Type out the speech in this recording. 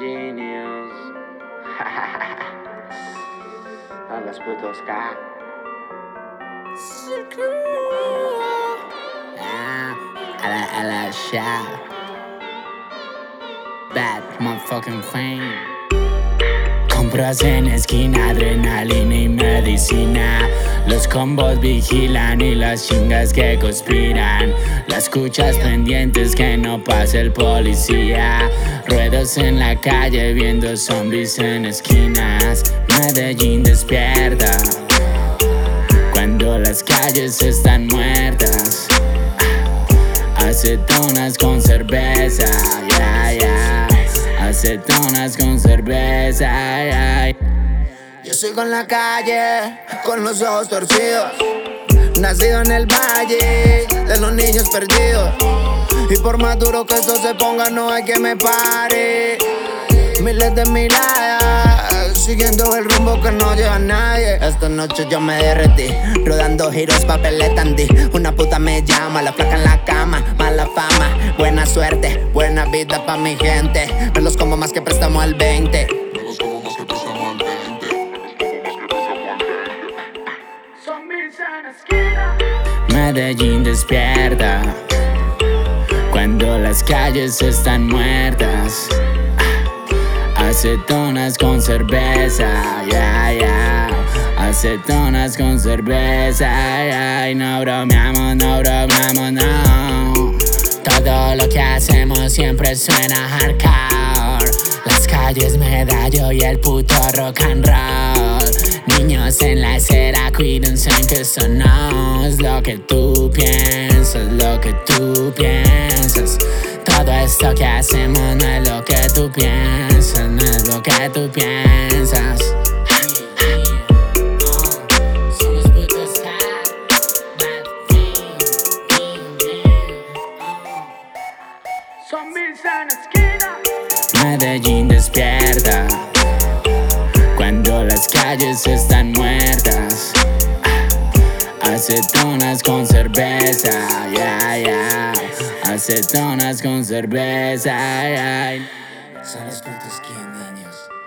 Genius. A los putos K. A la shot. Bad motherfucking fame. Compras en esquina, adrenalina y medicina. Los combos vigilan y las chingas que conspiran. Las escuchas pendientes que no pase el policía. Ruedos en la calle viendo zombies en esquinas. Medellín despierta cuando las calles están muertas. Acetonas con cerveza, yeah, yeah. Acetonas con cerveza, yeah. Yo sigo en la calle con los ojos torcidos, nacido en el valle de los niños perdidos. Y por más duro que esto se ponga, no hay que me pare. Miles de miradas, siguiendo el rumbo que no lleva a nadie. Esta noche yo me derretí, rodando giros, papeles Andy. Una puta me llama, la placa en la cama, mala fama, buena suerte, buena vida pa' mi gente. Me los como más que prestamos el 20. Medellín despierta cuando las calles están muertas. Acetonas con cerveza, yeah, yeah. Acetonas con cerveza, yeah. No bromeamos, no bromeamos, no. Todo lo que hacemos siempre suena hardcore. Las calles, medallo y el puto rock and roll. Niños en la acera, cuídense que eso no es lo que tú piensas, lo que tú piensas. Todo esto que hacemos no es lo que tú piensas, no es lo que tú piensas. Medellín despierta cuando las calles están muertas. Acetonas con cerveza, yeah, yeah. Acetonas con cerveza, yeah. Son los putos niños.